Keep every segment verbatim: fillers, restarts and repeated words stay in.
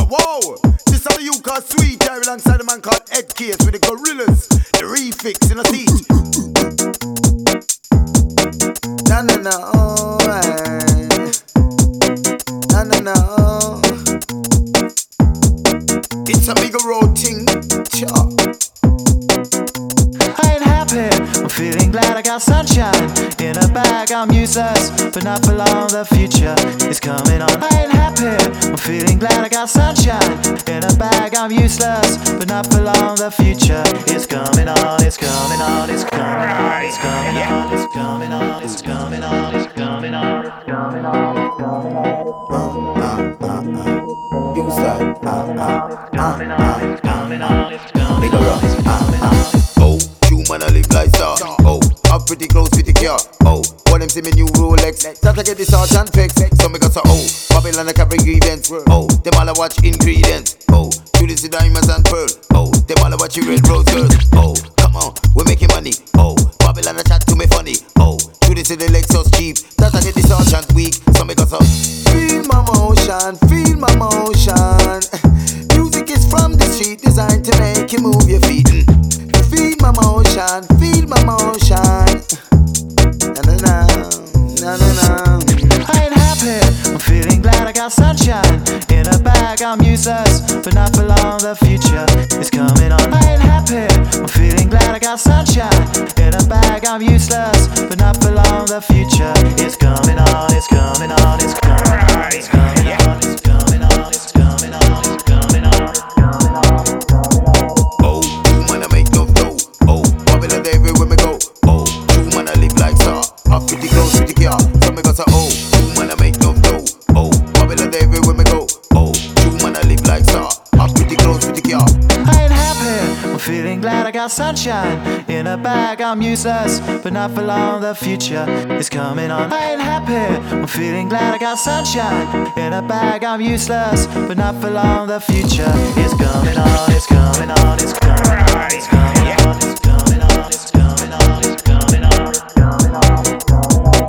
whoa. This how you call sweet. I alongside a man called Ed Case with the Gorillas. The refix in a seat. Na na na, oh, eh. Na na na, oh. It's a bigger road thing. Cha. I ain't happy, I'm feeling glad I got sunshine in a bag. I'm useless, but not for long. The future is coming on. I ain't happy, I'm feeling glad I got sunshine in a bag. I'm useless, but not for long. The future is coming on. It's coming on. It's coming on. It's coming on. It's coming on. It's coming on. It's coming on. It's coming on. It's coming on. You start. It's coming on. It's coming on. It's coming on. It's coming on. Oh, you man, I live like star. Oh, I'm pretty close with the car. Oh, when them see me new Rolex, start to get this art and fix. So me got so oh, Babylon I carry ingredients. Oh, them all I watch ingredients. Oh, do this with diamonds and pearl. Oh, them all I watch you red rose girls. Oh, come on, we're making money. Oh, Babylon I chat to me funny. Oh, do this with the Lexus cheap. Start to get this art and weak. So me got so feel my motion, feel my motion. Music is from the street, designed to make you move your feet. Feel my motion, feel my motion. Na na na, na na na. I ain't happy, I'm feeling glad I got sunshine in a bag. I'm useless, but not for long. The future is coming on. I ain't happy, I'm feeling glad I got sunshine in a bag. I'm useless, but not for long. The future is coming on. It's coming on. It's coming on. It's coming on. It's coming on. It's coming on. It's coming on. It's coming on. Oh, you man, I make no dough. Oh, Babylon everywhere me go. Oh, you man, I live like star. I'm pretty close with the car. So me got so oh, you man, I make no dough. Oh, Babylon everywhere me go. Oh, you man, I live like star. I'm pretty close with the car. I ain't happy, I'm feeling glad I got sunshine in a bag. I'm useless, but not for long. The future is coming on. I ain't happy, I'm feeling glad I got sunshine in a bag. I'm useless, but not for long. The future is coming on. It's coming on. It's coming on. It's coming on. It's coming on. It's coming on. It's coming on. It's coming on. It's coming on.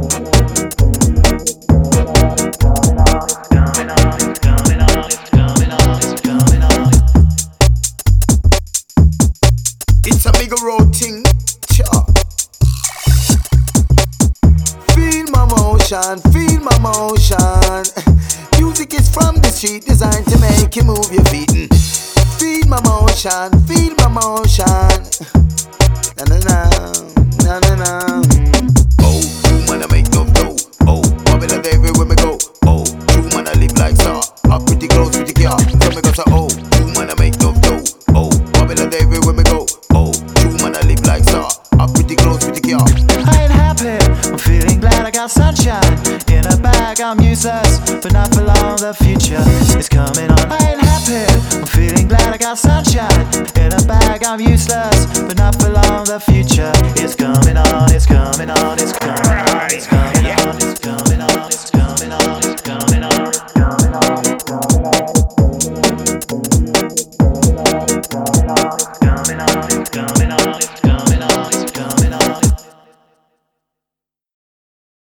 It's a bigger road thing. Cha. Feel my motion, feel my motion. Music is from the street, designed to make you move your feet. Feel my motion, feel my motion. Na na na, na na na. Oh, you man, I make no dough. Oh, Babylon everywhere me go. Oh, you man, I live like star. I'm pretty close with the car. So me got so oh, you man, I make no dough. Oh, Babylon everywhere me go. Oh, you man, I live like star. I'm pretty close with the car. I ain't happy, I'm feeling glad I got sunshine in a bag. I'm useless, but not for long. The future is coming on. I ain't happy, I'm feeling glad I got sunshine in a bag. I'm useless, but not for long. The future is coming on. It's coming on. It's coming on. It's coming on.